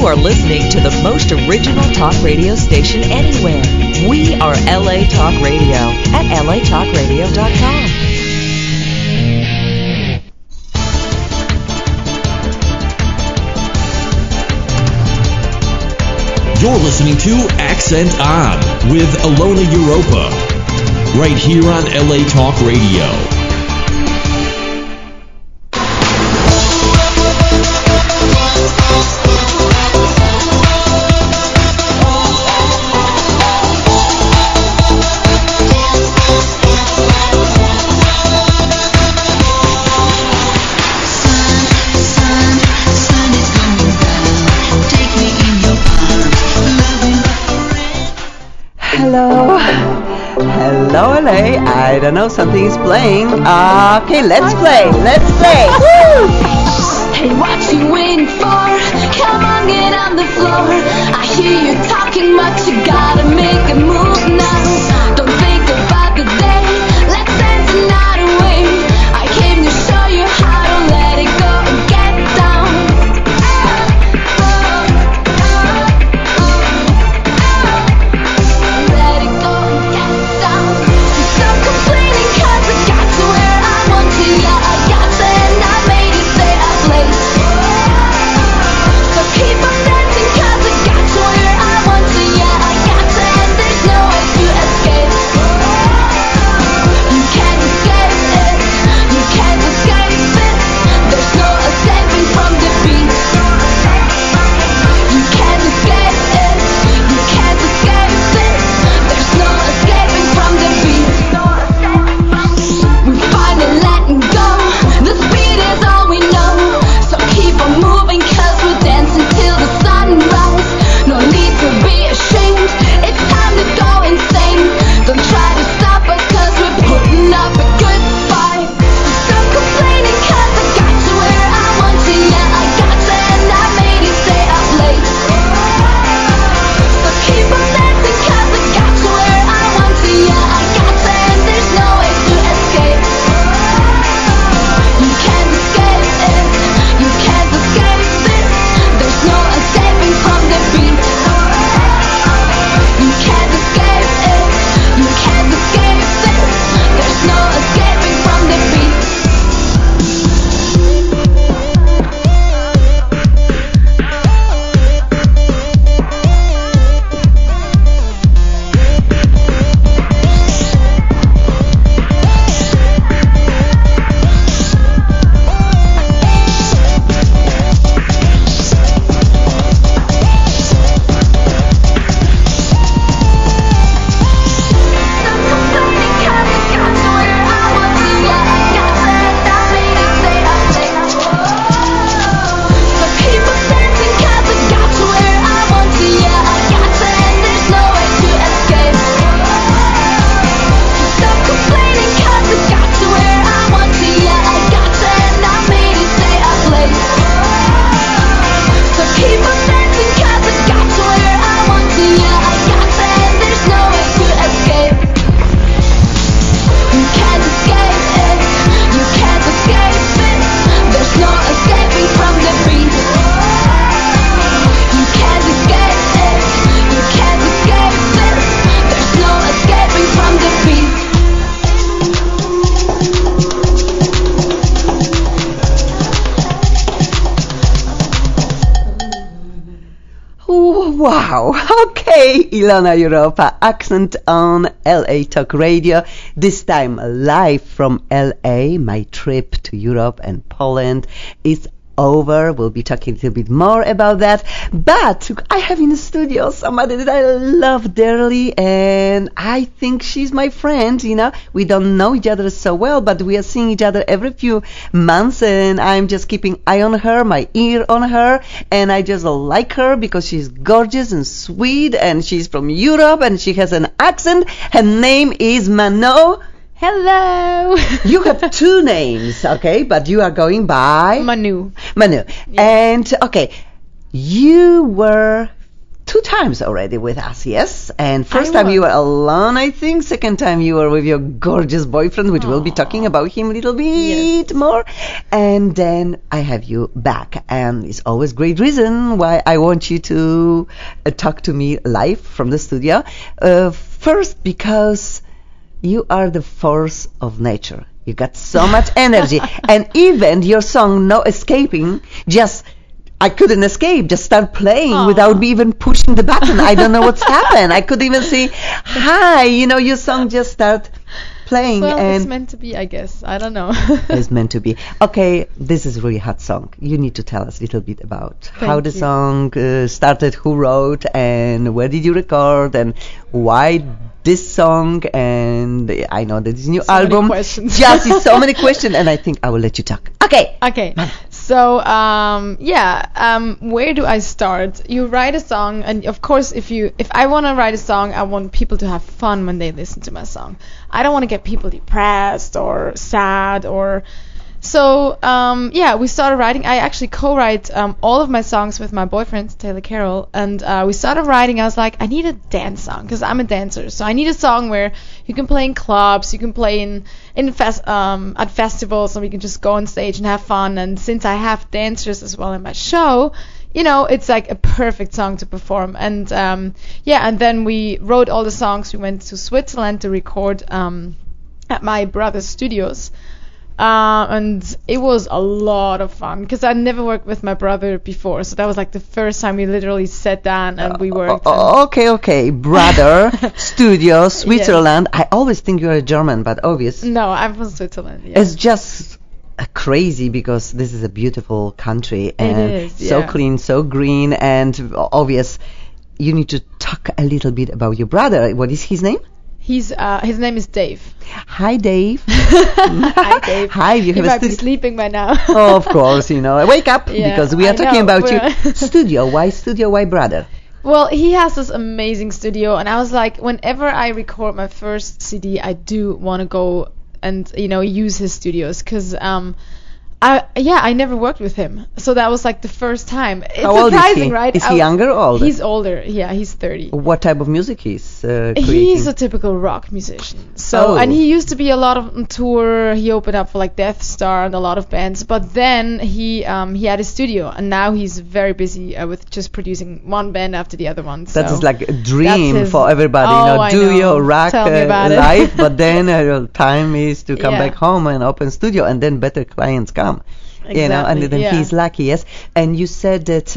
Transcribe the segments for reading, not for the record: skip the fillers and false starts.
are listening to the most original talk radio station anywhere. We are LA Talk Radio at latalkradio.com. You're listening to Accent On with Alona Europa, right here on LA Talk Radio. Hello, LA. I don't know, something is playing. Okay, let's play. Woo! Hey, what you waiting for? Come on, get on the floor. I hear you talking much, you gotta make a move now. Don't think about the day, let's dance the night away. I came to show you how to let it go and get down. Let it go and get down. Stop complaining 'cause I got to where I want to. Yeah, I got there and I made it stay a place. So keep on dancing 'cause I got to where I want to. Yeah, I got there and there's no way to escape. You can't escape it. You can't escape it. There's no escaping from the beat. You can't escape it. You can't escape it. There's no escaping from the beat. We're finally letting go. The speed is all we know. So keep on moving 'cause we're dancing till the sunrise. No need to be ashamed. It's time to go insane. Don't try to stop us 'cause we're putting up a good fight. Stop complaining 'cause I got to where I want to. Yeah, I got there and I made it stay up late. So keep on dancing 'cause I got to where I want to. Yeah, I got there and there's no way to escape. You can't escape it. You can't escape it. There's no escaping from the beat. You can't escape it. You can't escape it. There's no escaping from the beat. Wow. Okay, Ilona Europa, Accent on LA Talk Radio. This time live from LA. My trip to Europe and Poland is over. We'll be talking a little bit more about that. But I have in the studio somebody that I love dearly, and I think she's my friend. You know, we don't know each other so well, but we are seeing each other every few months, and I'm just keeping eye on her, my ear on her, and I just like her because she's gorgeous and sweet, and she's from Europe, and she has an accent. Her name is Mano. Hello. You have two names, okay, but you are going by Manu. Manu. Yeah. And okay, you were 2 times already with us, yes? And first I time you was. were alone, I think. Second time you were with your gorgeous boyfriend, which we'll be talking about him a little bit more. And then I have you back. And it's always great reason why I want you to talk to me live from the studio. First, because you are the force of nature. You got so much energy. And even your song, No Escaping, I couldn't escape. Just start playing without me even pushing the button. I don't know what's happened. I could even say, hi, your song just start playing. Well, and it's meant to be, I guess. I don't know. it's meant to be. Okay, this is a really hot song. You need to tell us a little bit about how the you. song started, who wrote, and where did you record, and why this song, and I know that this new So many album. questions. Yes, it's so many questions, and I think I will let you talk. Okay. Okay. So, where do I start? You write a song, and of course, if I want to write a song, I want people to have fun when they listen to my song. I don't want to get people depressed or sad or... So, we started writing. I actually co-write all of my songs with my boyfriend, Taylor Carroll, and we started writing. I was like, I need a dance song, because I'm a dancer. So I need a song where you can play in clubs, you can play at festivals, and we can just go on stage and have fun. And since I have dancers as well in my show, it's like a perfect song to perform. And and then we wrote all the songs. We went to Switzerland to record at my brother's studios. And it was a lot of fun because I never worked with my brother before, so that was like the first time we literally sat down and we worked. Okay. Brother, studio, Switzerland. Yes. I always think you're a German, but obvious. No, I'm from Switzerland. Yeah. It's just crazy because this is a beautiful country and it is, so clean, so green, and obvious. You need to talk a little bit about your brother. What is his name? His name is Dave. Hi, Dave. Hi, Dave. Hi, you have he might be sleeping by now. Oh, of course, wake up because we are talking about your studio. Why studio? Why brother? Well, he has this amazing studio, and I was like, whenever I record my first CD, I do want to go and use his studios because I never worked with him, so that was like the first time. It's How old surprising, is he? right? Is he younger or older? He's older. Yeah, he's 30. What type of music he's creating? He's a typical rock musician. So, and he used to be a lot on tour. He opened up for like Death Star and a lot of bands. But then he had a studio, and now he's very busy with just producing one band after the other one. So that is like a dream for everybody. I do know. your rock life, but then time is to come back home and open studio, and then better clients come. Exactly, and then he's lucky, yes. And you said that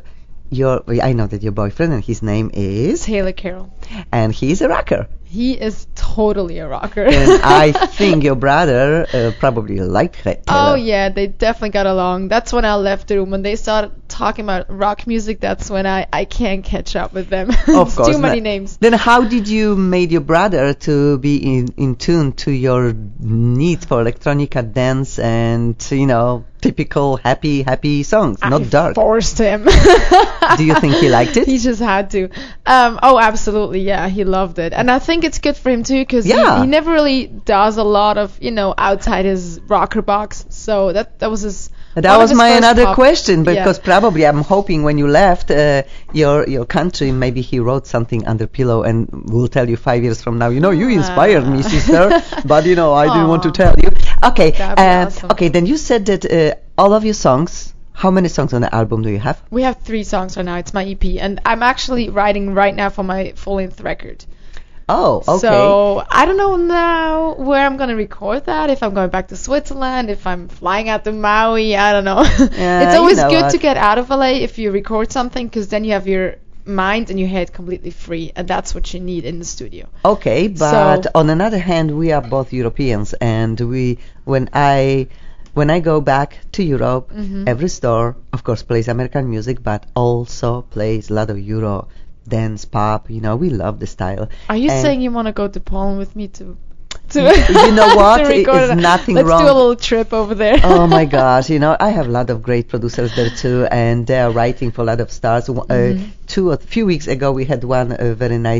I know that your boyfriend, and his name is Taylor Carroll, and he's a rocker. He is totally a rocker. And I think your brother probably liked Taylor. Oh yeah, they definitely got along. That's when I left the room. When they started talking about rock music, that's when I can't catch up with them. Of course, too many names. Then how did you make your brother to be in tune to your need for electronica dance and typical happy songs, not dark? Forced him. Do you think he liked it? He just had to. Oh, absolutely, yeah, he loved it, and I think it's good for him too because he never really does a lot of outside his rocker box. So that was his. That was my another question, because probably I'm hoping when you left your country, maybe he wrote something under pillow and will tell you 5 years from now, you inspired me, sister, but I didn't want to tell you. Okay, awesome. Okay, then you said that all of your songs, how many songs on the album do you have? We have 3 songs right now. It's my EP, and I'm actually writing right now for my full-length record. Oh, okay. So I don't know now where I'm going to record that, if I'm going back to Switzerland, if I'm flying out to Maui, I don't know. It's always good to get out of LA if you record something, because then you have your mind and your head completely free, and that's what you need in the studio. Okay, but on another hand, we are both Europeans, and when I go back to Europe, every store, of course, plays American music, but also plays a lot of Euro dance, pop. We love the style. Are you saying you want to go to Poland with me to you know what? It's nothing wrong. Let's do a little trip over there. Oh my gosh, I have a lot of great producers there too, and they are writing for a lot of stars. A few weeks ago, we had one very nice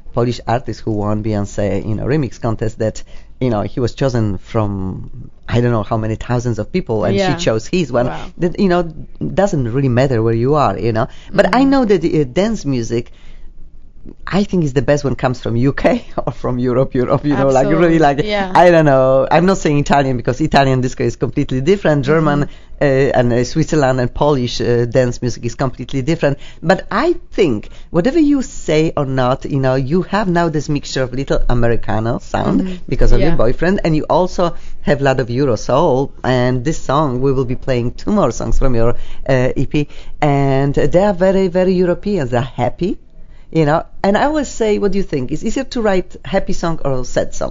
Polish artist who won Beyonce, remix contest, that, he was chosen from I don't know how many thousands of people, and Yeah. she chose his one. Wow. That, doesn't really matter where you are, But I know that dance music, I think is the best one comes from UK or from Europe, like Absolutely. really like, Yeah. I don't know. I'm not saying Italian because Italian disco is completely different. German and Switzerland and Polish dance music is completely different. But I think whatever you say or not, you have now this mixture of little Americano sound because of Yeah. your boyfriend, and you also have a lot of Euro soul. And this song, we will be playing 2 more songs from your EP, and they are very, very European. They're happy. And I always say, what do you think? Is it easier to write happy song or sad song?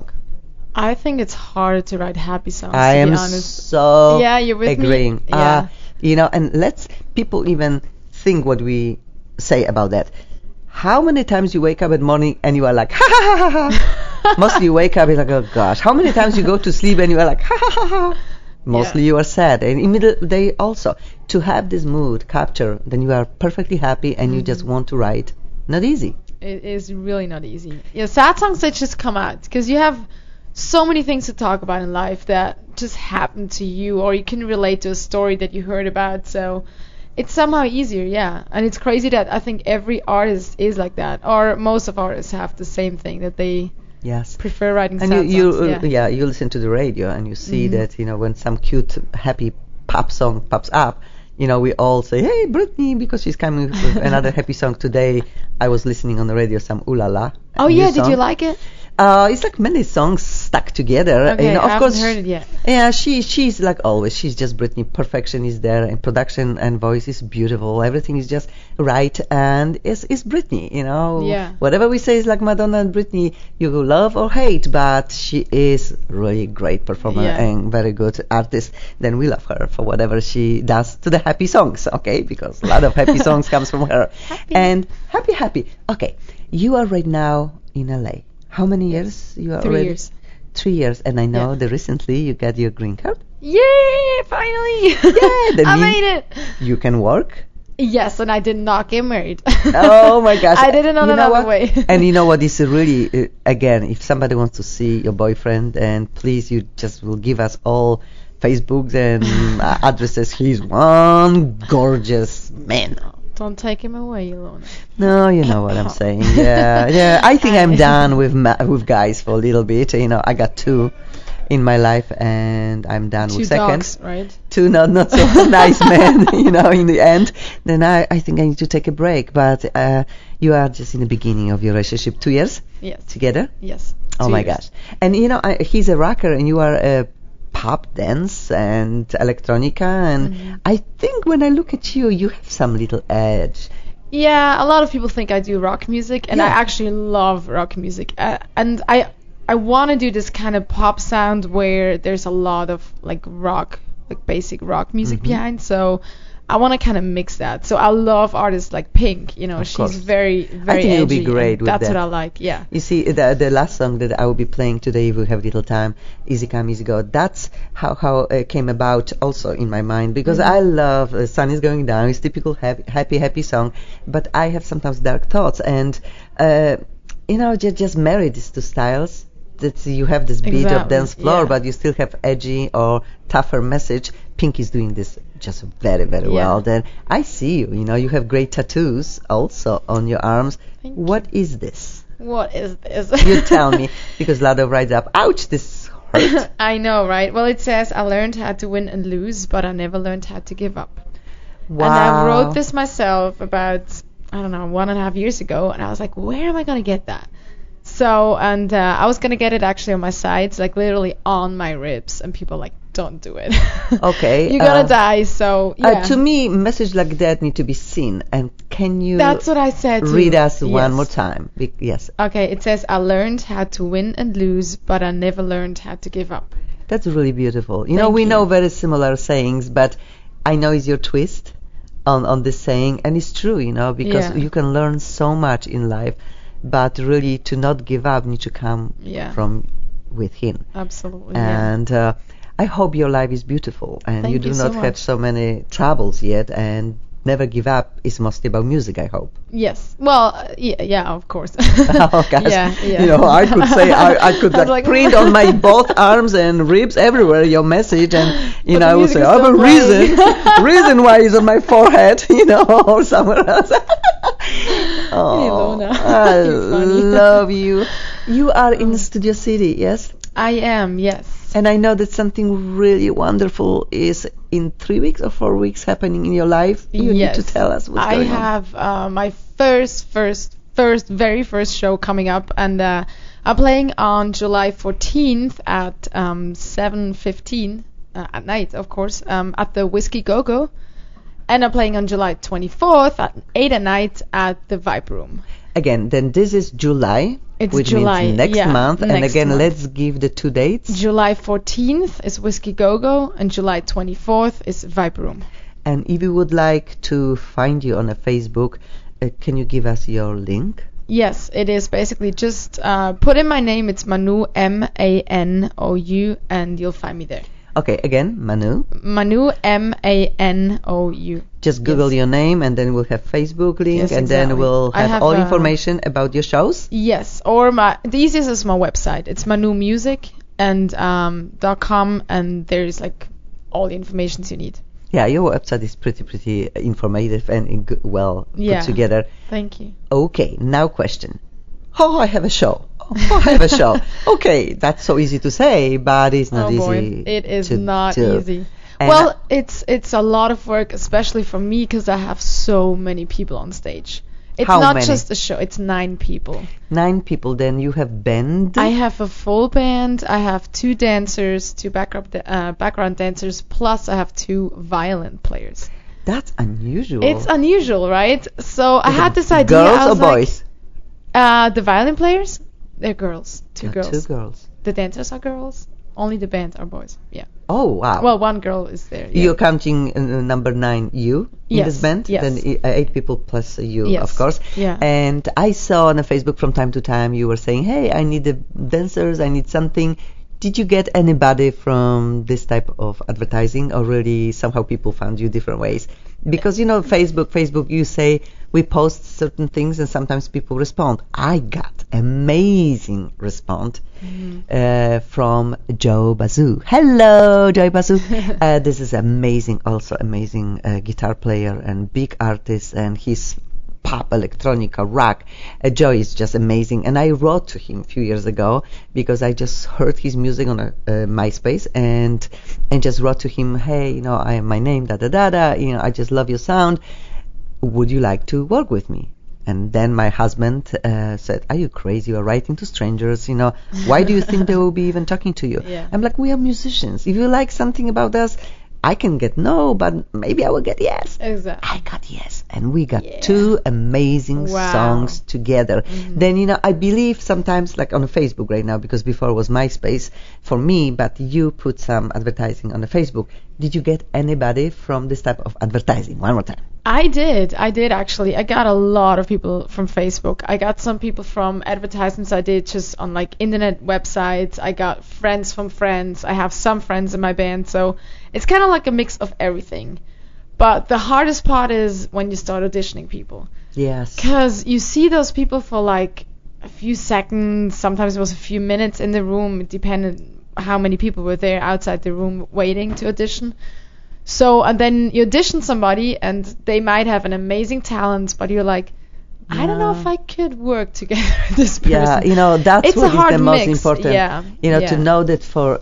I think it's hard to write happy songs, I to am be honest. so Yeah, you're with me. agreeing. Yeah. And let's people even think what we say about that. How many times you wake up in the morning and you are like, ha ha ha ha ha? Mostly you wake up and like, oh gosh. How many times you go to sleep and you are like, ha ha ha ha? Mostly you are sad. And in the middle of the day also. To have this mood capture, then you are perfectly happy and you just want to write. Not easy. It is really not easy. Yeah, sad songs that just come out because you have so many things to talk about in life that just happen to you, or you can relate to a story that you heard about. So it's somehow easier, yeah. And it's crazy that I think every artist is like that, or most of artists have the same thing, that they Yes. prefer writing And sad you songs. you listen to the radio and you see that, when some cute, happy pop song pops up, we all say, hey, Britney, because she's coming with another happy song today. I was listening on the radio, some Ooh La La. Oh new yeah, did song. you like it? It's like many songs stuck together. Okay, of I haven't course, heard it yet. Yeah, she's like always. She's just Britney. Perfection is there, and production and voice is beautiful. Everything is just right, and it's Britney. Yeah. Whatever we say is like Madonna and Britney. You love or hate, but she is really great performer Yeah. and very good artist. Then we love her for whatever she does to the happy songs. Okay, because a lot of happy songs comes from her. Happy. And happy. Okay, you are right now in LA. How many years you are 3 already? years. 3 years, and I know Yeah. that recently you got your green card. Yay! Finally! that I means- made it. You can work. Yes, and I did not get married. Oh my gosh! I did it on You know another what? way. And you know what is really, again, if somebody wants to see your boyfriend, and please, you just will give us all Facebooks and addresses. He's one gorgeous man. Don't take him away, Ilona. No, you know what I'm saying. Yeah. I think I'm done with guys for a little bit. I got 2 in my life, and I'm done 2 with second. dogs, right? 2 not so nice men, in the end. Then I think I need to take a break. But you are just in the beginning of your relationship. 2 years Yes. together? Yes. Oh 2 my years. gosh. And he's a rocker, and you are a pop dance and electronica, and I think when I look at you, you have some little edge. Yeah, a lot of people think I do rock music, and I Yeah. actually love rock music. And I want to do this kind of pop sound where there's a lot of like rock, like basic rock music behind. So I want to kind of mix that. So I love artists like Pink. Of She's course. very, very I think you'll be edgy, great and with that's that. what I like. Yeah. You see, the last song that I will be playing today, if we have little time, Easy Come, Easy Go, that's how it came about also in my mind, because I love Sun is Going Down. It's typical happy song, but I have sometimes dark thoughts, and, just marry these 2 styles. That you have this beat of Exactly, dance floor, yeah. but you still have edgy or tougher message. Pink is doing this just very, very Yeah. well. Then I see you. You have great tattoos also on your arms. Thank What is this? What is this? You tell me, because Lado writes up, ouch, this hurt. I know, right? Well, it says, I learned how to win and lose, but I never learned how to give up. Wow. And I wrote this myself about, 1.5 years ago, and I was like, where am I going to get that? So, and I was going to get it actually on my sides, like literally on my ribs, and people like, don't do it. Okay, You're going to die, so, yeah. To me, message like that need to be seen. And can you That's what I said too. read us one Yes. more time? Yes. Okay, it says, I learned how to win and lose, but I never learned how to give up. That's really beautiful. Thank We you. know very similar sayings, but I know it's your twist on this saying, and it's true, because Yeah. you can learn so much in life, but really to not give up need to come Yeah. from within. Absolutely, yeah. And I hope your life is beautiful, and Thank you do you so not have much. so many troubles yet, and Never Give Up is mostly about music, I hope. Yes. Well, yeah, of course. Oh, gosh. Yeah. You know, I could say, I could I was like, print on my both arms and ribs everywhere your message, and, you But know, the I would music say, is I have still a reason, playing. reason why it's on my forehead, you know, or somewhere else. Oh, Ilona. I You're funny. love you. You are in Studio City, yes? I am, yes. And I know that something really wonderful is in 3 weeks or 4 weeks happening in your life. You need to tell us what's going on. I have my very first show coming up, and I'm playing on July 14th at 7:15 at night, of course, at the Whiskey Go-Go. And I'm playing on July 24th at 8 at night at the Vibe Room. Again, then this is July, It's which July, means next yeah, month. And next again, month. let's give the 2 dates. July 14th is Whiskey Go-Go, and July 24th is Vibe Room. And if you would like to find you on a Facebook, can you give us your link? Yes, it is basically just put in my name. It's Manu, Manou, and you'll find me there. Okay, again, Manu. Manu, Manou. Just Google your name, and then we'll have Facebook link, Yes, and then exactly. we'll I have have all a- information about your shows. Yes, or the easiest is my website. It's Manu Music and .com, and there's like all the information you need. Yeah, your website is pretty informative and well Yeah. put together. Thank you. Okay, now question. Oh, I have a show. Oh, I have a show. Okay, that's so easy to say, but it's not Oh boy, easy. it is to not do. easy. And Well, it's a lot of work, especially for me, because I have so many people on stage. It's How not many? just a show. It's 9 people. 9 people, then you have band. I have a full band. I have 2 dancers, 2 background dancers, plus I have 2 violin players. That's unusual. It's unusual, right? So I Is had it this idea. Girls I or was like, boys? The violin players, they're girls. 2 girls. 2 girls. The dancers are girls. Only the band are boys. Yeah. Oh, wow. Well, 1 girl is there. Yeah. You're counting number 9, you, in Yes, this band? yes. Then 8 people plus you, Yes, of course. yeah. And I saw on Facebook from time to time you were saying, hey, I need the dancers, I need something. Did you get anybody from this type of advertising, or really somehow people found you different ways? Because, you know, Facebook, you say we post certain things and sometimes people respond. I got amazing response from Joe Bazoo. Hello, Joe Bazoo. This is amazing guitar player and big artist, and he's pop, electronica, rock. Joe is just amazing. And I wrote to him a few years ago because I just heard his music on MySpace and just wrote to him, hey, you know, my name, you know, I just love your sound. Would you like to work with me? And then my husband said, are you crazy? You are writing to strangers, you know. Why do you think they will be even talking to you? Yeah. I'm like, we are musicians. If you like something about us, I can get no, but maybe I will get yes. Exactly. I got yes. And we got 2 amazing Wow. songs together. Then, you know, I believe sometimes, like on Facebook right now, because before it was MySpace for me, but you put some advertising on the Facebook. Did you get anybody from this type of advertising? One more time. I did actually. I got a lot of people from Facebook. I got some people from advertisements I did just on like internet websites. I got friends from friends. I have some friends in my band, so it's kind of like a mix of everything. But the hardest part is when you start auditioning people. Yes. Because you see those people for like a few seconds, sometimes it was a few minutes in the room. It depended how many people were there outside the room waiting to audition. So, and then you audition somebody and they might have an amazing talent, but you're like, I don't know if I could work together with this person. Yeah, you know, that's It's what a is hard the most mix. important. Yeah, You know, yeah. to know that for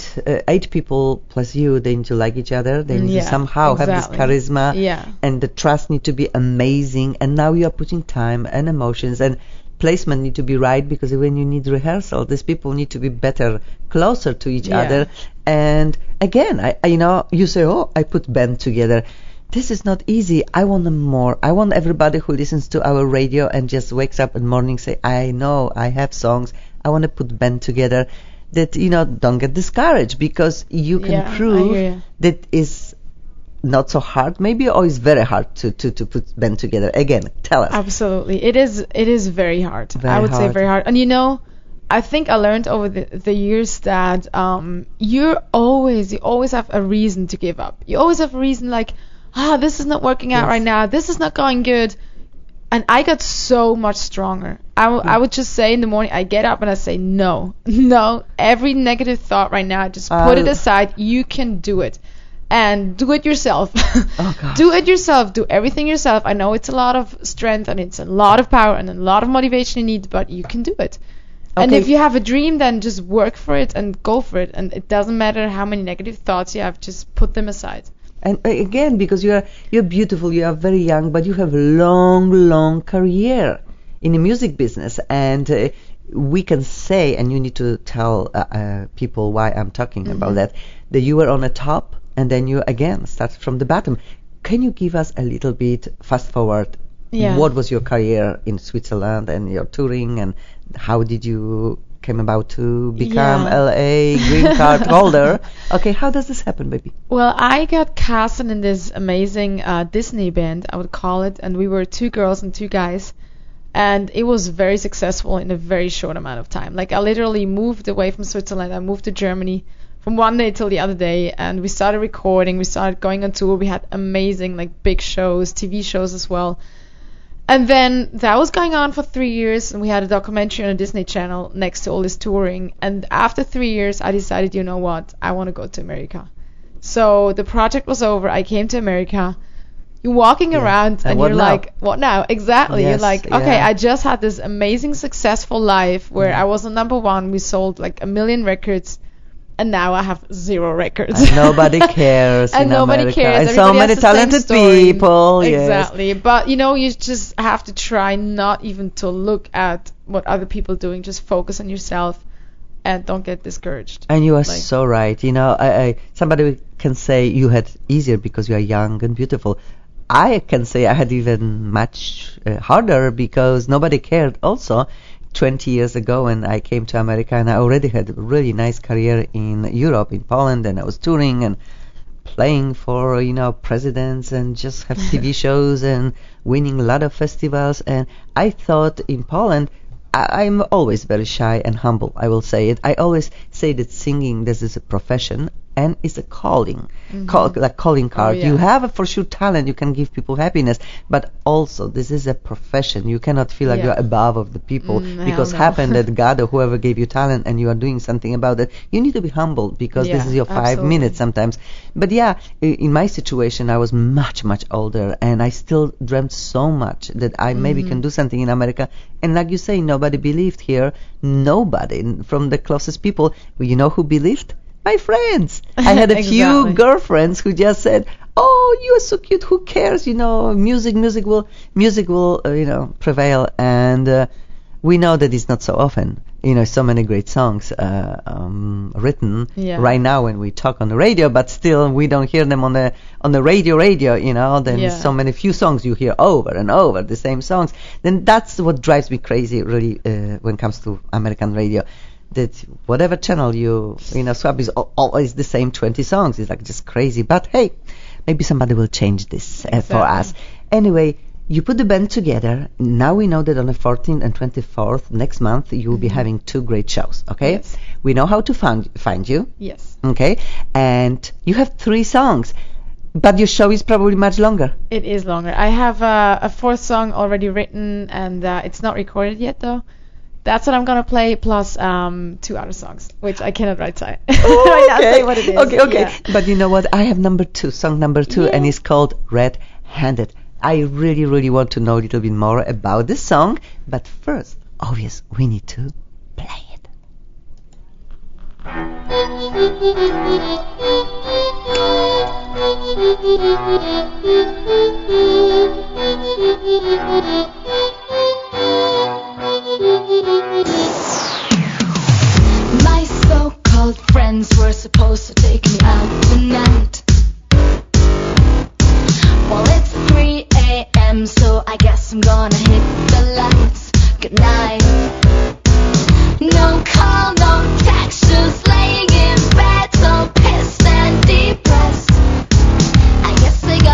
eight people plus you, they need to like each other. They need to Yeah, somehow have exactly. this charisma. Yeah. And the trust need to be amazing. And now you are putting time and emotions and placement need to be right, because when you need rehearsal, these people need to be better, closer to each Yeah. other. And again, I you know, you say, oh, I put band together. This is not easy. I want them more. I want everybody who listens to our radio and just wakes up in the morning say, I know I have songs. I want to put band together. That, you know, don't get discouraged, because you can Yeah, I hear prove you. that is not so hard maybe, or is very hard to put band together. Again, tell us. Absolutely. It is very hard. Very I would say hard. very hard. And you know, I think I learned over the years that you always have a reason to give up. You always have a reason like, this is not working out Yes. right now. This is not going good. And I got so much stronger. I would just say in the morning, I get up and I say, no. Every negative thought right now, I just put it aside. You can do it. And do it yourself. Oh, God. Do it yourself. Do everything yourself. I know it's a lot of strength and it's a lot of power and a lot of motivation you need, but you can do it. And Okay. if you have a dream, then just work for it and go for it. And it doesn't matter how many negative thoughts you have, just put them aside. And again, because you're beautiful, you are very young, but you have a long career in the music business, and we can say, and you need to tell people why I'm talking about that you were on the top, and then you again start from the bottom. Can you give us a little bit fast forward? Yeah. What was your career in Switzerland and your touring, and how did you came about to become Yeah. LA green card holder? Okay, how does this happen, baby? Well, I got casted in this amazing Disney band, I would call it, and we were 2 girls and 2 guys, and it was very successful in a very short amount of time. Like, I literally moved away from Switzerland, I moved to Germany from one day till the other day, and we started recording, we started going on tour, we had amazing, like, big shows, TV shows as well. And then that was going on for 3 years, and we had a documentary on a Disney Channel next to all this touring. And after 3 years, I decided, you know what, I want to go to America. So the project was over. I came to America. You're walking around, and what you're now? like, what now? Exactly. Yes, You're like, okay, yeah. I just had this amazing, successful life where I was on #1. We sold like 1 million records. And now I have 0 records. And nobody cares And in nobody America. cares. And so Everybody many has the same talented story. people. Yes. Exactly. But you know, you just have to try not even to look at what other people are doing. Just focus on yourself and don't get discouraged. And you are Like- so right. You know, somebody can say you had easier because you are young and beautiful. I can say I had even much harder because nobody cared also. 20 years ago when I came to America, and I already had a really nice career in Europe, in Poland, and I was touring and playing for, presidents and just have TV shows and winning a lot of festivals. And I thought in Poland, I'm always very shy and humble, I will say it. I always say that singing, this is a profession and it's a calling, like calling card. yeah. You have a for sure talent, you can give people happiness, but also this is a profession. You cannot feel like Yeah. you're above of the people because hell no. happened that God or whoever gave you talent and you are doing something about it. You need to be humble because this Yeah, is your 5 absolutely. minutes sometimes. But yeah, in my situation, I was much older and I still dreamt so much that I maybe can do something in America. And like you say, nobody believed here. Nobody from the closest people. You know who believed? My friends. I had a few Exactly. girlfriends who just said, "Oh, you are so cute. Who cares? Music will, prevail." And we know that it's not so often. So many great songs written Yeah. right now when we talk on the radio, but still we don't hear them on the radio. Then Yeah. so many few songs you hear over and over the same songs. Then that's what drives me crazy, really, when it comes to American radio. That whatever channel you swap is always the same 20 songs. It's like just crazy. But hey, maybe somebody will change this for Exactly. us. Anyway, you put the band together. Now we know that on the 14th and 24th next month you will be having 2 great shows. Okay, Yes. we know how to find you. Yes. Okay, and you have 3 songs, but your show is probably much longer. It is longer. I have a 4th song already written, and it's not recorded yet, though. That's what I'm gonna play, plus 2 other songs, which I cannot right now say what it is. Okay. Yeah. But you know what? I have song number 2, and it's called Red Handed. I really want to know a little bit more about this song, but first, obvious, we need to play it. My so-called friends were supposed to take me out tonight. Well, it's 3 a.m., so I guess I'm gonna hit the lights. Good night. No call, no text, just laying in bed, so pissed and depressed. I guess I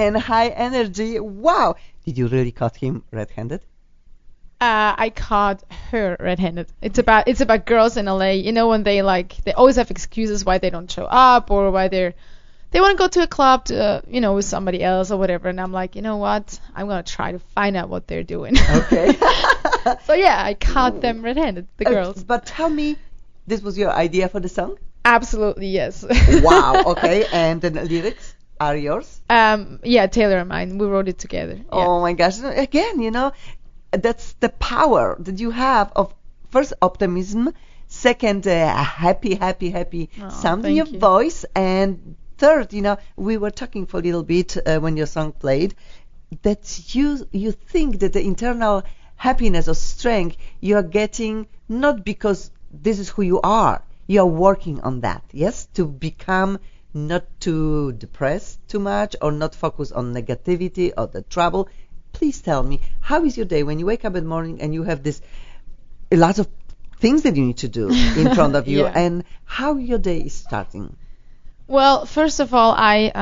and high energy. Wow. Did you really caught him red-handed? I caught her red-handed. It's about girls in LA. You know, when they always have excuses why they don't show up, or why they want to go to a club to, with somebody else or whatever. And I'm like, you know what? I'm gonna try to find out what they're doing. Okay. So yeah, I caught them red-handed, the girls. But tell me, this was your idea for the song? Absolutely, yes. Wow. Okay. And the lyrics are yours? Yeah, Taylor and mine. We wrote it together. Yeah. Oh my gosh. Again, that's the power that you have of, first, optimism, second, happy sound in your voice, and third, we were talking for a little bit when your song played, that you think that the internal happiness or strength you are getting not because this is who you are. You are working on that, yes, to become not too depressed too much or not focus on negativity or the trouble. Please tell me, how is your day when you wake up in the morning and you have a lot of things that you need to do in front of you, Yeah. and how your day is starting? Well, first of all, I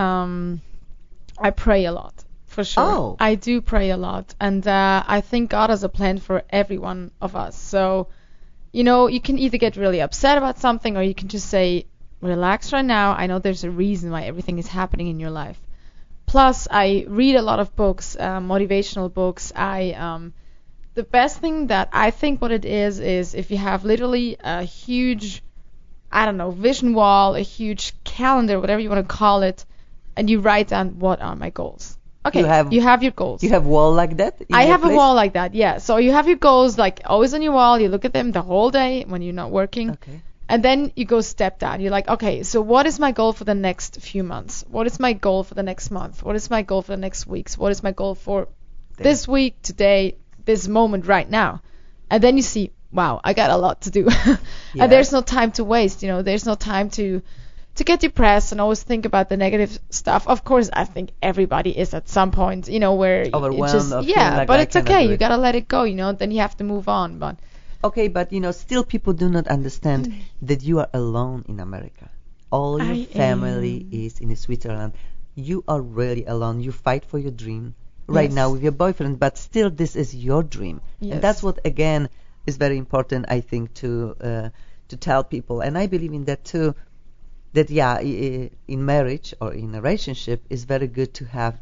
pray a lot, for sure. Oh. I do pray a lot, and I think God has a plan for every one of us. So, you can either get really upset about something, or you can just say, relax right now. I know there's a reason why everything is happening in your life. Plus, I read a lot of books, motivational books. The best thing that I think what it is if you have literally a huge, vision wall, a huge calendar, whatever you want to call it, and you write down, what are my goals? Okay, you have your goals. You have wall like that? I have a wall like that, yeah. So you have your goals always on your wall. You look at them the whole day when you're not working. Okay. And then you go step down. You're like, okay, so what is my goal for the next few months? What is my goal for the next month? What is my goal for the next weeks? What is my goal for this week, today, this moment right now? And then you see, wow, I got a lot to do. Yeah. And there's no time to waste, there's no time to get depressed and always think about the negative stuff. Of course, I think everybody is at some point, where overwhelmed, just, or yeah, like but I it's cannot okay. do You it. got to let it go, then you have to move on. But Okay, but still people do not understand that you are alone in America. All your I family am. is in Switzerland. You are really alone. You fight for your dream right Yes. now with your boyfriend, but still this is your dream. Yes. And that's what, again, is very important, I think, to tell people. And I believe in that too, that, in marriage or in a relationship, it's very good to have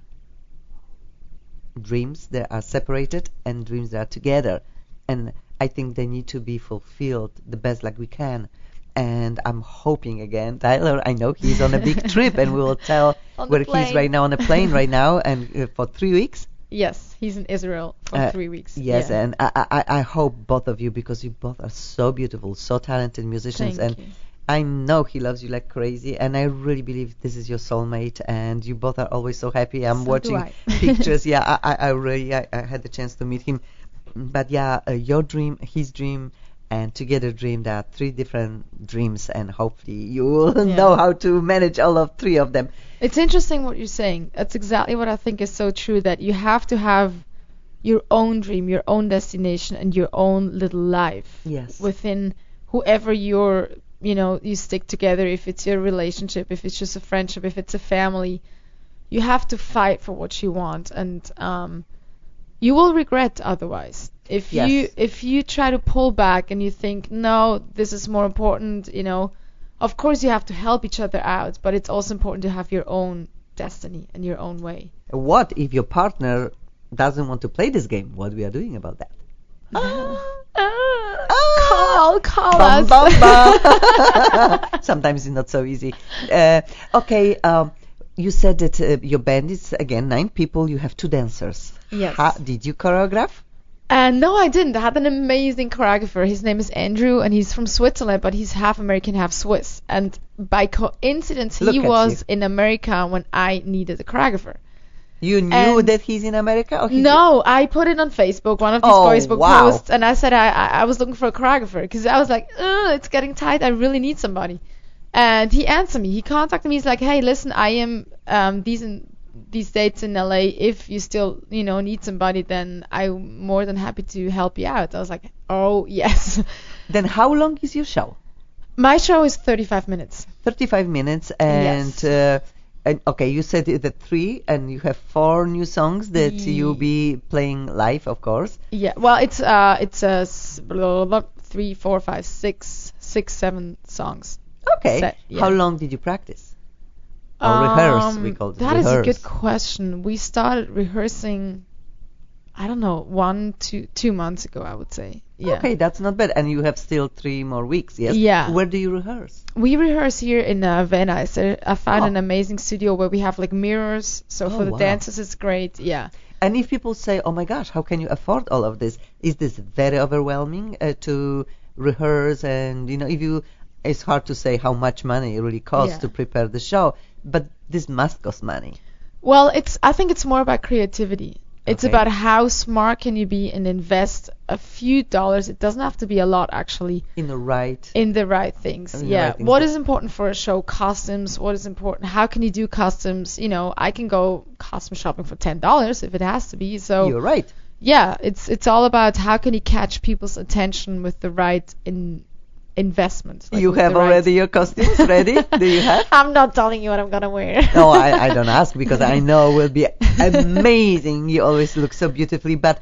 dreams that are separated and dreams that are together. And I think they need to be fulfilled the best like we can. And I'm hoping again, Tyler, I know he's on a big trip, and we will tell On the where he's plane. right now on a plane right now, and for 3 weeks. yes, he's in Israel for 3 weeks. Yes, Yeah. and I hope both of you, because you both are so beautiful, so talented musicians, Thank and you. I know he loves you like crazy, and I really believe this is your soulmate, and you both are always so happy. I'm So do watching I. pictures. Yeah, I really had the chance to meet him. But your dream, his dream, and together dream, there are 3 different dreams, and hopefully you will Yeah. know how to manage all of 3 of them. It's interesting what you're saying. That's exactly what I think is so true, that you have to have your own dream, your own destination, and your own little life. Yes. Within whoever you're, you stick together, if it's your relationship, if it's just a friendship, if it's a family, you have to fight for what you want, and you will regret otherwise. If Yes. you try to pull back and you think, no, this is more important, of course you have to help each other out, but it's also important to have your own destiny and your own way. What if your partner doesn't want to play this game? What we are doing about that? Call Bum, us. bum, bum. Sometimes it's not so easy. Okay, you said that your band is, again, 9 people. You have 2 dancers. Yes. Did you choreograph? No, I didn't. I had an amazing choreographer. His name is Andrew, and he's from Switzerland, but he's half American, half Swiss. And by coincidence, Look he at was you. in America when I needed a choreographer. You knew And- that he's in America? Or he No, I put it on Facebook, one of these Oh, Facebook wow. posts, and I said I was looking for a choreographer because I was like, it's getting tight. I really need somebody. And he answered me. He contacted me. He's like, hey, listen, I am these dates in LA. If you still need somebody, then I'm more than happy to help you out. I was like, oh yes. Then how long is your show? My show is 35 minutes. 35 minutes, and Yes. And okay, you said the 3, and you have 4 new songs that you'll be playing live, of course. Yeah, well, it's 3, 4, 5, 6, 7 songs. Okay. Set, yeah. How long did you practice? Or rehearse, we call it. That rehearse. is a good question. We started rehearsing, I don't know, 2 months ago, I would say. Yeah. Okay, that's not bad. And you have still 3 more weeks, yes? Yeah. Where do you rehearse? We rehearse here in Vienna. I found Oh. an amazing studio where we have like mirrors. So for the wow. dancers, it's great. Yeah. And if people say, oh my gosh, how can you afford all of this? Is this very overwhelming to rehearse? And, it's hard to say how much money it really costs Yeah. to prepare the show, but this must cost money. Well, I think it's more about creativity. It's Okay. about how smart can you be and invest a few dollars. It doesn't have to be a lot, actually, In the right... in the right things. In the Yeah. right things. What is important for a show? Costumes. What is important? How can you do costumes? I can go costume shopping for $10 if it has to be. So You're right. yeah, it's all about how can you catch people's attention with the right investment. like You with have the right- already your costumes ready? Do you have? I'm not telling you what I'm gonna wear. No, I don't ask because I know it will be amazing. You always look so beautifully. But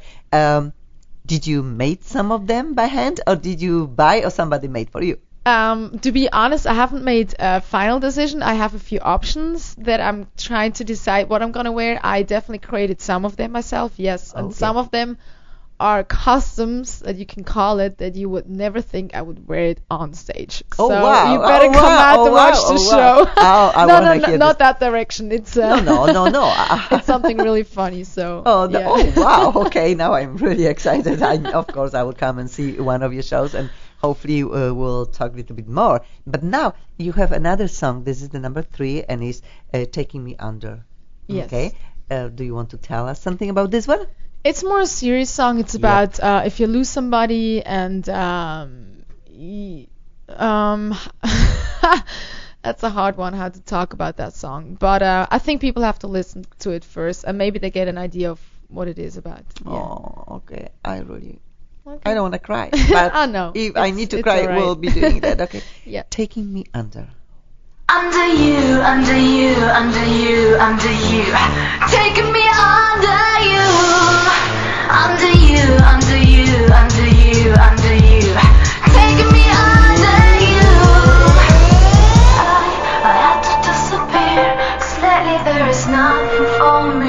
did you make some of them by hand, or did you buy, or somebody made for you? To be honest, I haven't made a final decision. I have a few options that I'm trying to decide what I'm gonna wear. I definitely created some of them myself, yes, and Okay. some of them are costumes that you can call it that you would never think I would wear it on stage. Oh, so wow. you better Oh, come wow. out Oh, to wow. watch the Oh, show. wow. Oh, I no, wanna no, hear not this. that direction. It's No. it's something really funny. So yeah. Oh, wow. Okay, now I'm really excited. Of course, I will come and see one of your shows, and hopefully we'll talk a little bit more. But now you have another song. This is the number 3, and it's Taking Me Under. Yes. Okay. Do you want to tell us something about this one? It's more a serious song. It's about if you lose somebody and that's a hard one how to talk about that song. But I think people have to listen to it first and maybe they get an idea of what it is about. Yeah. Oh, okay. I Okay. don't want to cry. But I know. if I need to It's cry, all right. we'll be doing that. Okay. Yeah. Taking Me Under. Under you, under you, under you, under you. Taking me under you. Under you, under you, under you, under you. Taking me under you. I had to disappear, 'cause lately there is nothing for me.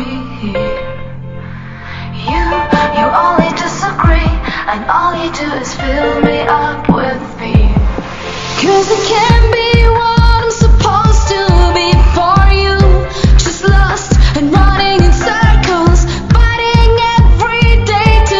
You only disagree, and all you do is fill me up with fear. 'Cause it can't be what I'm supposed to be for you. Just lost and running in circles, fighting every day to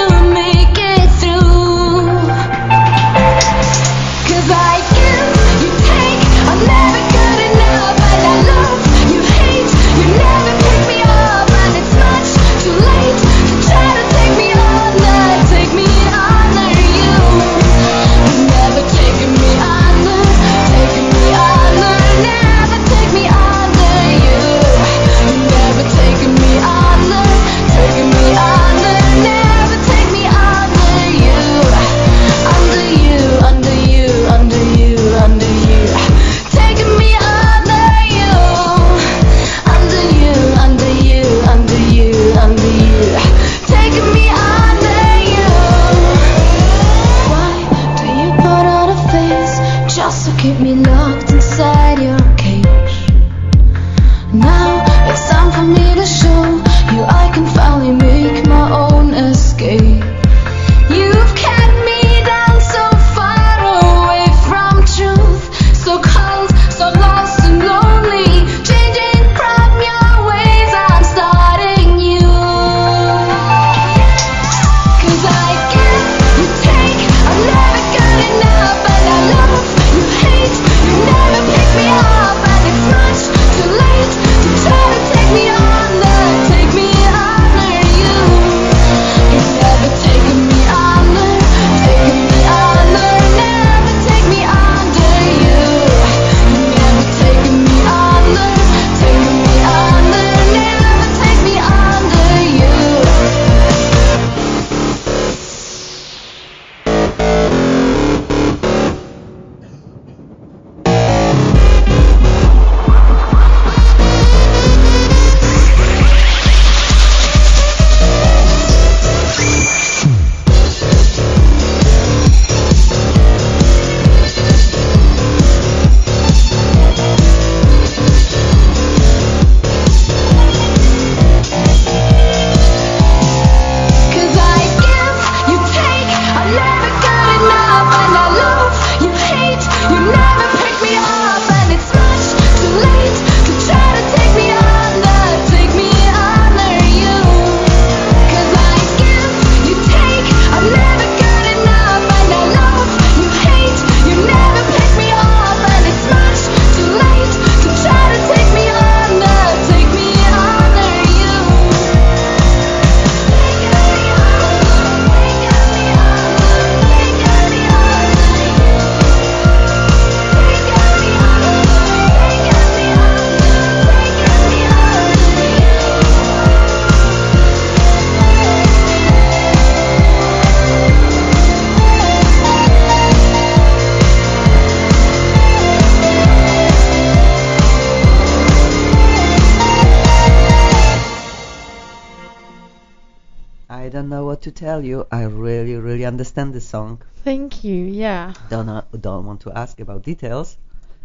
know what to tell you. I really, really understand this song. Thank you. Yeah. Don't want to ask about details,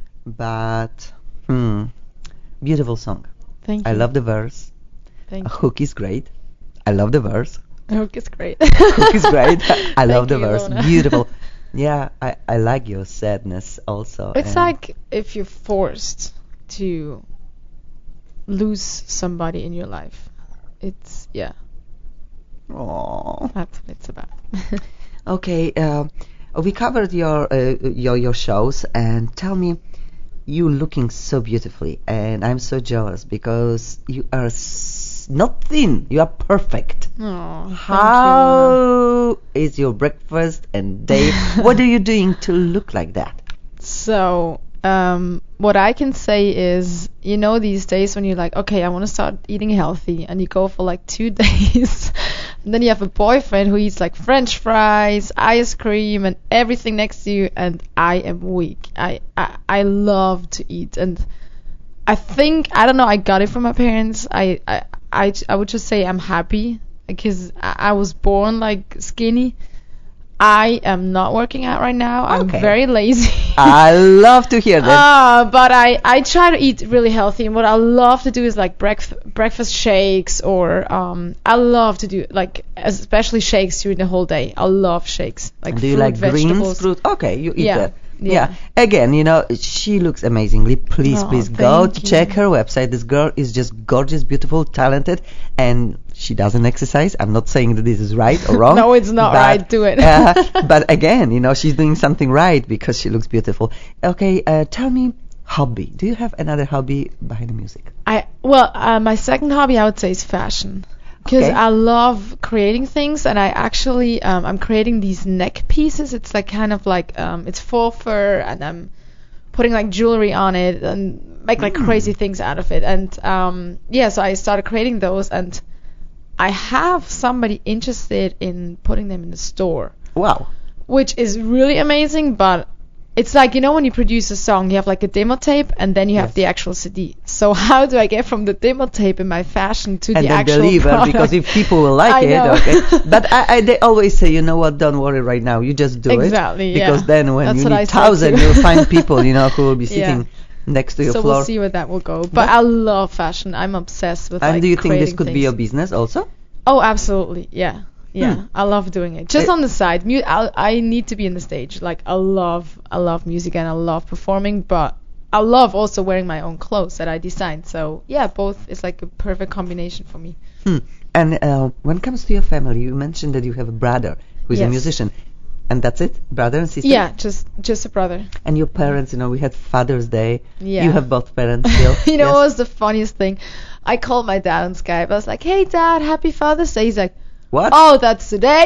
but beautiful song. Thank you. I love the verse. Thank A you. hook is great. I love the verse. Hook is great. Hook is great. I love the Thank you, verse. Ilona. Beautiful. Yeah, I like your sadness also. It's and like if you're forced to lose somebody in your life. It's, yeah, Aw. that's what it's about. Okay, we covered your shows, and tell me, you looking so beautifully, and I'm so jealous because you are not thin, you are perfect. Oh, How is your breakfast and day? What are you doing to look like that? So, what I can say is, you know, these days when you're like, okay, I want to start eating healthy, and you go for like 2 days, and then you have a boyfriend who eats like French fries, ice cream, and everything next to you, and I am weak. I love to eat, and I think, I don't know, I got it from my parents. I would just say I'm happy because I was born like skinny. I am not working out right now. I'm Okay. very lazy. I love to hear that. But I try to eat really healthy, and what I love to do is like breakfast shakes, or I love to do like especially shakes during the whole day. I love shakes, like Do you fruit, like greens, vegetables. fruit? Okay, you eat Yeah, that. yeah. Again, you know, she looks amazingly. Please, Oh, please go thank you. check her website. This girl is just gorgeous, beautiful, talented, and she doesn't exercise. I'm not saying that this is right or wrong. No, it's not right. Do it. But again, you know, she's doing something right because she looks beautiful. Okay, tell me, hobby. Do you have another hobby behind the music? My second hobby I would say is fashion. Because Okay. I love creating things, and I actually I'm creating these neck pieces. It's like kind of like it's faux fur, and I'm putting like jewelry on it and make like crazy things out of it. And so I started creating those, and I have somebody interested in putting them in the store, Wow. which is really amazing. But it's like, you know, when you produce a song, you have like a demo tape, and then you have Yes. the actual CD. So how do I get from the demo tape in my fashion to And the then actual deliver, product? because if people will like I it, know. okay. But they always say, you know what, don't worry right now, you just do Exactly, it. Because yeah. then when That's you what I need say 1,000, too. you'll find people, you know, who will be Yeah. sitting next to your So floor. we'll see where that will go. But I love fashion. I'm obsessed with And like do you think this creating could be things. your business also? Oh, absolutely. Yeah. Yeah. I love doing it. Just on the side. I need to be in the stage. Like I love music, and I love performing, but I love also wearing my own clothes that I designed. So yeah, both is like a perfect combination for me. And when it comes to your family, you mentioned that you have a brother who's a Yes. musician. And that's it? Brother and sister? Yeah, just a brother. And your parents, you know, we had Father's Day. Yeah. You have both parents still. You know Yes. what was the funniest thing? I called my dad on Skype. I was like, "Hey Dad, happy Father's Day." He's like, What? "Oh, that's today."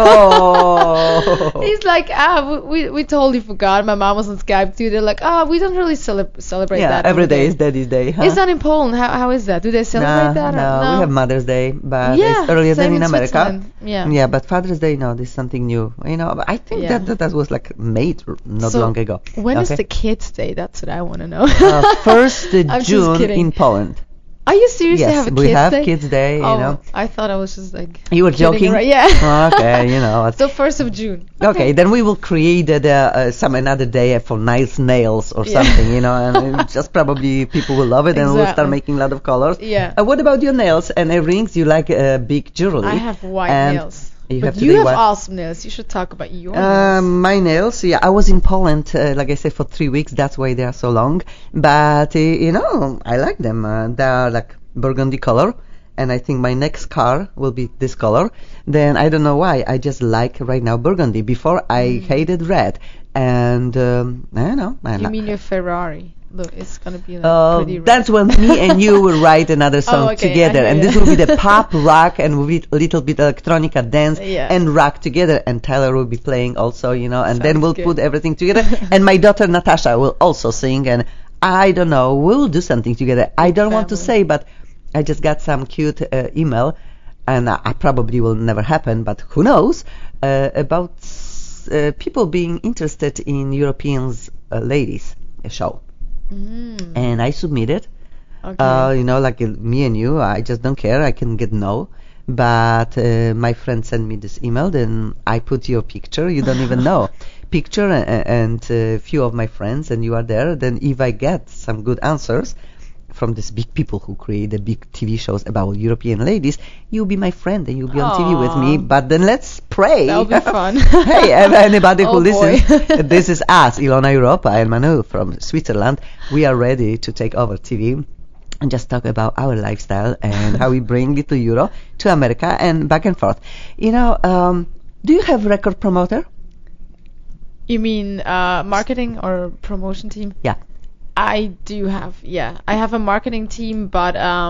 Oh. He's like, we totally forgot. My mom was on Skype too. They're like, we don't really celebrate Yeah, that. every over day there." is Daddy's Day. Huh? Is that in Poland? How is that? Do they celebrate that? No, or? we have Mother's Day, but Yeah, it's earlier same than in America. Switzerland. Yeah. Yeah, but Father's Day, no, this is something new. You know, but I think Yeah. that was like made not So, long ago. When is Okay. the Kids' Day? That's what I want to know. First I'm just June kidding. in Poland. Are you serious? They Yes, have a we Kids' have Day? Kids' Day, you Oh, know. I thought I was just like. You were kidding, joking? right? Yeah. Okay, you know. So 1st of June. Okay, then we will create some another day for nice nails or Yeah. something, you know, and just probably people will love it, and we'll start Exactly. making a lot of colors. Yeah. What about your nails and rings? You like big jewelry? I have white and nails. You But have you today have white. awesome nails. You should talk about your nails. My nails, yeah, I was in Poland, like I said, for 3 weeks. That's why they are so long. But you know, I like them. They are like burgundy color, and I think my next car will be this color. Then I don't know why. I just like right now burgundy. Before I hated red, and I don't know. You mean your Ferrari? Look, it's gonna be like pretty red. That's when me and you will write another song okay, together, I hear and ya. this will be the pop, rock, and with a little bit electronica dance Yeah. and rock together. And Tyler will be playing also, you know, and then Sounds we'll good. put everything together. And my daughter Natasha will also sing, and I don't know, we'll do something together. I don't want to family. say, but I just got some cute email, and I probably will never happen, but who knows, about people being interested in Europeans ladies show. And I submitted. Okay. You know, like me and you, I just don't care. I can get no. but my friend sent me this email, then I put your picture, you don't even know, picture and few of my friends, and you are there. Then if I get some good answers from these big people who create the big TV shows about European ladies, you'll be my friend and you'll be on TV with me. But then let's pray. That'll be fun. Hey, anybody who Oh, boy. listens, this is us, Ilona Europa and Manu from Switzerland. We are ready to take over TV and just talk about our lifestyle and how we bring it to Europe, to America, and back and forth. You know, do you have record promoter? You mean marketing or promotion team? Yeah. I do have, yeah. I have a marketing team, but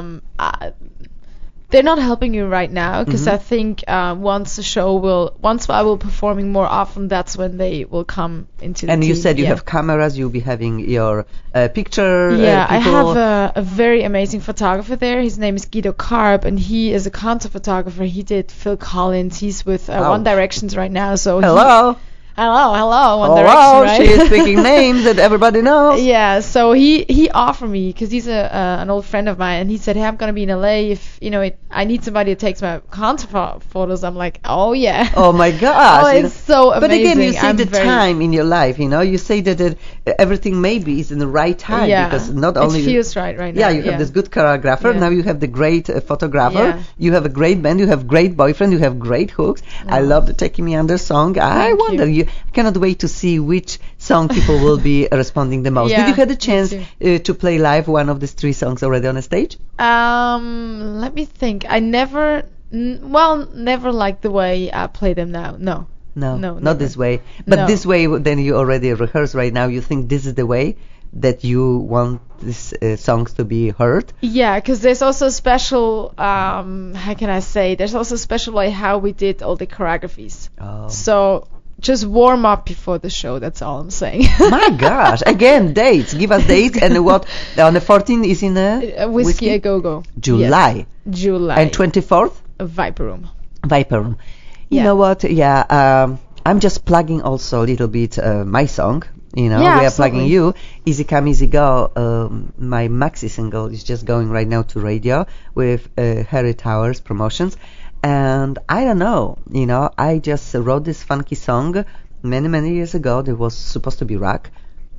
they're not helping you right now because I think once I will performing more often, that's when they will come into the And team. you said you yeah. have cameras, you'll be having your picture. Yeah, I people. have a very amazing photographer there. His name is Guido Karp, and he is a concert photographer. He did Phil Collins. He's with One Directions right now. So Hello. hello, One Hello, Direction, right? she is speaking names that everybody knows. Yeah, so he offered me, because he's an old friend of mine, and he said, hey, I'm going to be in LA, if, I need somebody that takes my concert photos. I'm like, oh yeah. Oh my gosh. Oh, you know. it's so amazing. But again, you say I'm the very- time in your life, you say that everything maybe is in the right time, Yeah, because not only it feels right now. yeah, you have this good choreographer, Yeah. now you have the great photographer, Yeah. you have a great band, you have great boyfriend, you have great hooks. I love the Taking Me Under song. I Thank wonder, you cannot wait to see which song people will be responding the most. Yeah, Did you have the me chance too. to play live one of these three songs already on a stage? Let me think. I never like the way I play them now. No, No, never. not this way. But No. this way, then you already rehearse right now. You think this is the way that you want these songs to be heard? Yeah, because there's also special, how can I say, there's also special way how we did all the choreographies. Oh. So just warm up before the show, that's all I'm saying. My gosh! Again, dates. Give us dates. And what on the 14th is in Whiskey a Go-Go. July. Yes. July. And 24th, Viper Room. Viper Room. You Yeah. know what? Yeah, I'm just plugging also a little bit my song. Yeah, we are absolutely. plugging you. Easy Come, Easy Go. My maxi single is just going right now to radio with Harry Towers Promotions. And I don't know, I just wrote this funky song many, many years ago. That was supposed to be rock.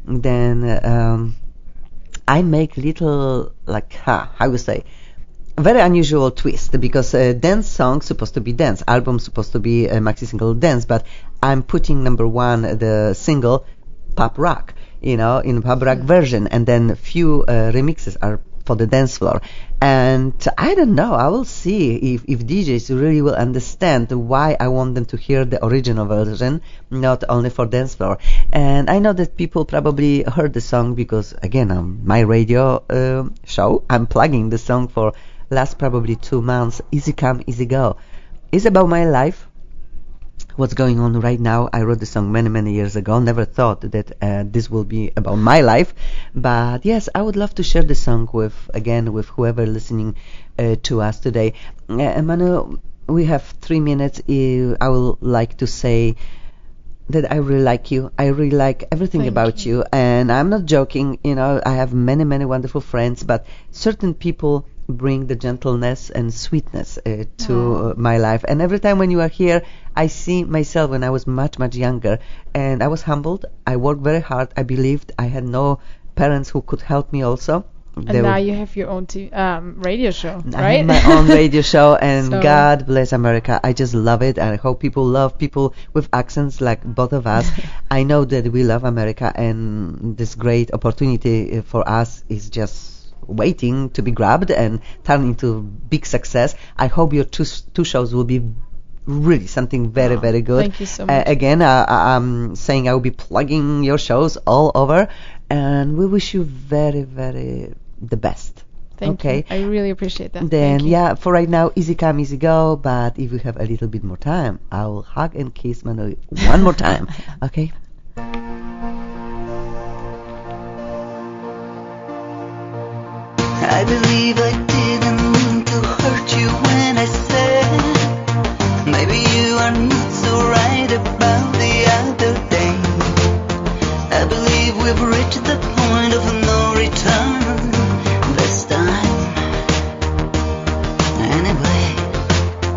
Then I make little, how you say, very unusual twist, because dance song supposed to be dance, album supposed to be a maxi single dance, but I'm putting number one the single pop rock, in pop rock version, and then a few remixes are for the dance floor. And I don't know, I will see if DJs really will understand why I want them to hear the original version, not only for dance floor. And I know that people probably heard the song because, again, on my radio show, I'm plugging the song for last probably 2 months. Easy Come, Easy Go. It's about my life, what's going on right now. I wrote the song many, many years ago. Never thought that this will be about my life. But yes, I would love to share the song with whoever listening to us today. Manu, we have 3 minutes. I would like to say that I really like you. I really like everything Thank about you. And I'm not joking. I have many, many wonderful friends, but certain people bring the gentleness and sweetness to my life. And every time when you are here, I see myself when I was much, much younger. And I was humbled. I worked very hard. I believed. I had no parents who could help me also. And now you have your own radio show, I right? have my own radio show, and So- God bless America. I just love it, and I hope people love people with accents like both of us. I know that we love America, and this great opportunity for us is just waiting to be grabbed and turn into big success. I hope your two shows will be really something very, very good. Thank you so much. Again, I'm saying I will be plugging your shows all over, and we wish you very, very the best. Thank Okay. you. I really appreciate that. Then, Thank you. yeah, for right now, easy come, easy go. But if we have a little bit more time, I will hug and kiss Manu one more time. Okay? I believe I didn't mean to hurt you when I said maybe you are not so right about the other day. I believe we've reached the point of no return this time. Anyway,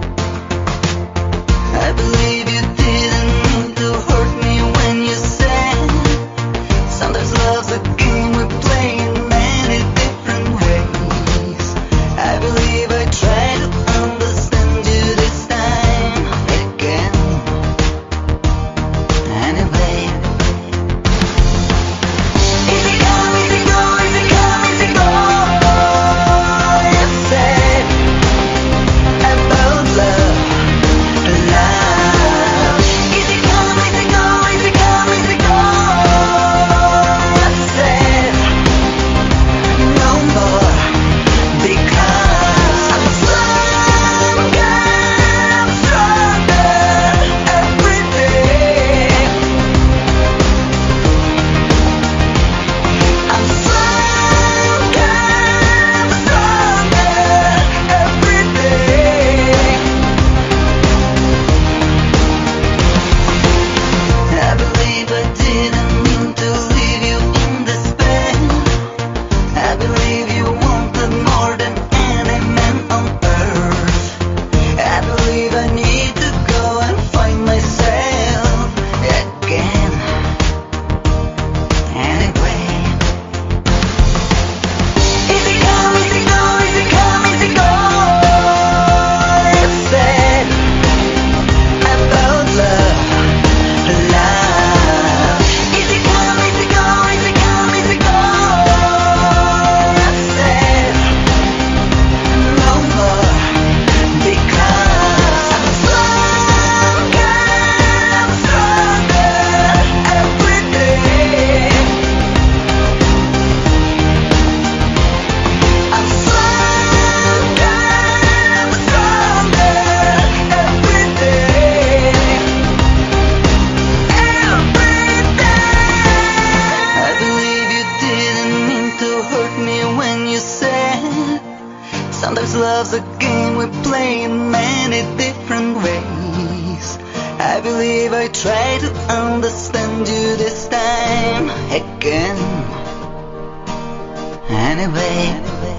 love's a game we play in many different ways. I believe I try to understand you this time again. Anyway.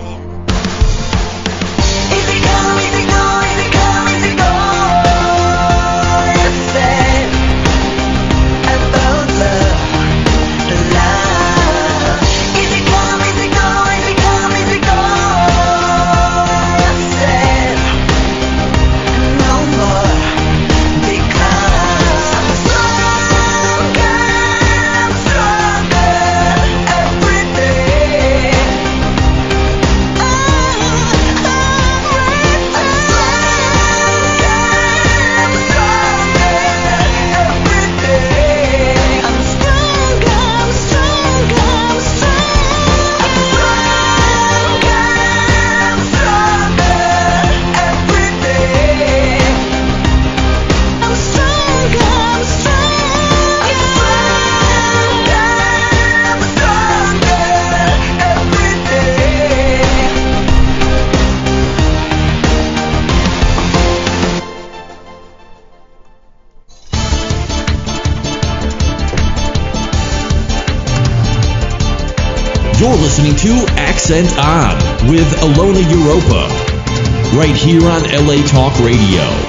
Easy come, easy go, easy come, easy go. You said about love. Easy come, easy go, easy come, easy go. I said no more, because I'm stronger every day. You're listening to Accent On with Ilona Europa, right here on LA Talk Radio.